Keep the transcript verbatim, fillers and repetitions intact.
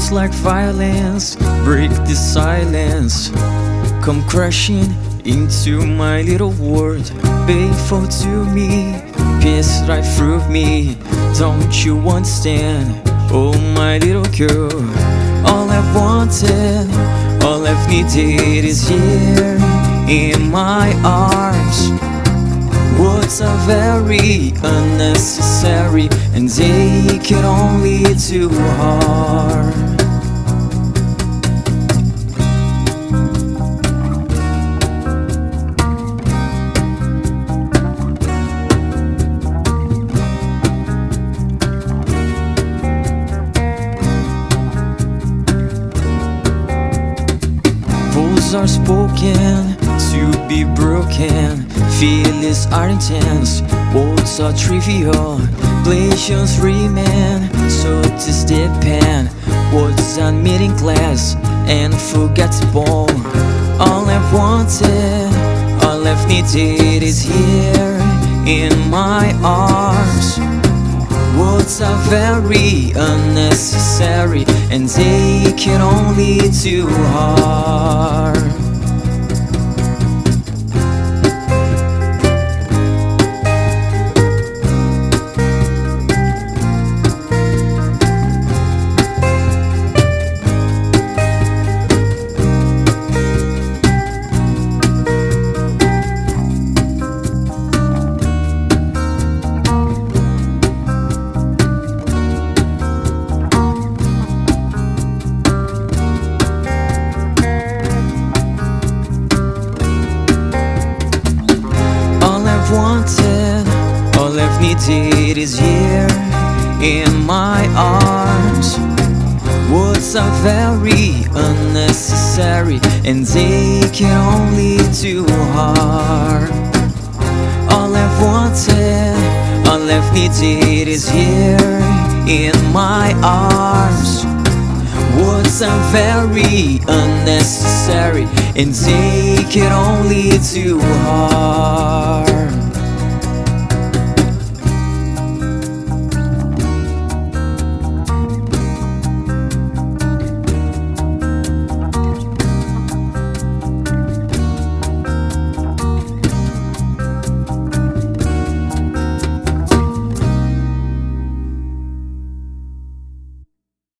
Words like violence break the silence, come crashing into my little world. Painful to me, pierce right through me. Don't you understand? Oh my little girl, all I've wanted, all I've needed is here in my arms. Words are very unnecessary, and they can only do harm. Words are spoken to be broken, feelings are intense, words are trivial, pleasures remain so to step in. Words are meaningless and forgettable. All I've wanted, all I've needed is here in my arms. Words are very unnecessary, and they can only do harm. Wanted, all I've needed is here in my arms. Words are very unnecessary, and they can only do harm. All I've wanted, all I've needed is here in my arms. Words are very unnecessary, and they can only do harm.